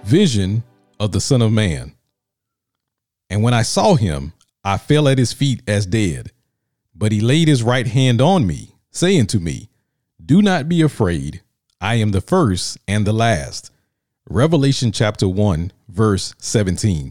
Vision of the Son of Man. And when I saw him, I fell at his feet as dead. But he laid his right hand on me, saying to me, "Do not be afraid. I am the first and the last." Revelation chapter 1, verse 17.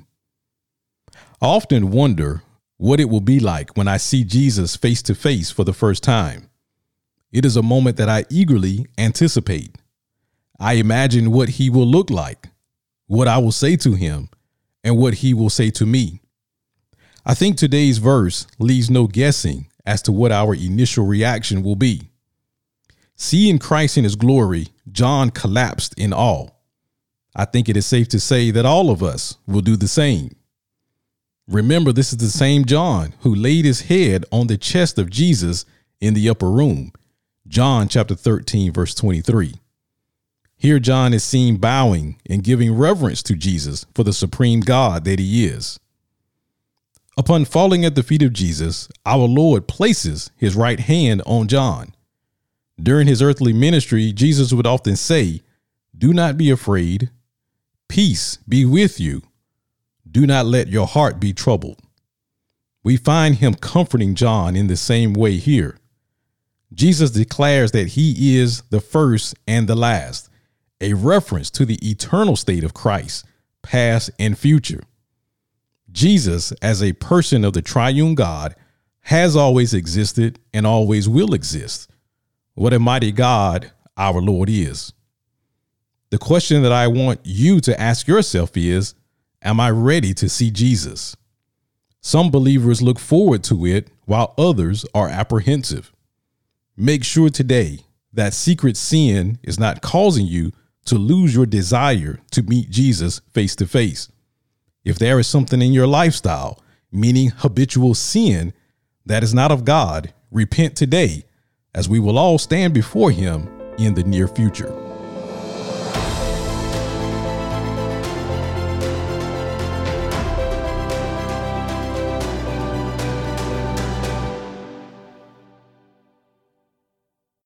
I often wonder what it will be like when I see Jesus face to face for the first time. It is a moment that I eagerly anticipate. I imagine what he will look like, what I will say to him, and what he will say to me. I think today's verse leaves no guessing as to what our initial reaction will be. Seeing Christ in his glory, John collapsed in awe. I think it is safe to say that all of us will do the same. Remember, this is the same John who laid his head on the chest of Jesus in the upper room. John chapter 13, verse 23. Here John is seen bowing and giving reverence to Jesus for the supreme God that he is. Upon falling at the feet of Jesus, our Lord places his right hand on John. During his earthly ministry, Jesus would often say, "Do not be afraid. Peace be with you. Do not let your heart be troubled." We find him comforting John in the same way here. Jesus declares that he is the first and the last, a reference to the eternal state of Christ, past and future. Jesus, as a person of the triune God, has always existed and always will exist. What a mighty God our Lord is. The question that I want you to ask yourself is, am I ready to see Jesus? Some believers look forward to it while others are apprehensive. Make sure today that secret sin is not causing you to lose your desire to meet Jesus face to face. If there is something in your lifestyle, meaning habitual sin, that is not of God, repent today, as we will all stand before him in the near future.